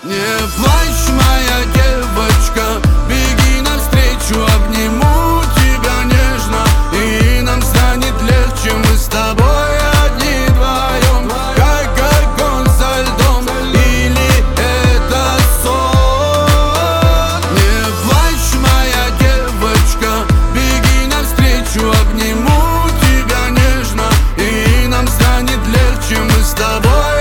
Не плачь, моя девочка, беги навстречу, обниму тебя нежно, и нам станет легче, мы с тобой одни вдвоем, как огонь со льдом, или это сон. Не плачь, моя девочка, беги навстречу, обниму тебя нежно, и нам станет легче, мы с тобой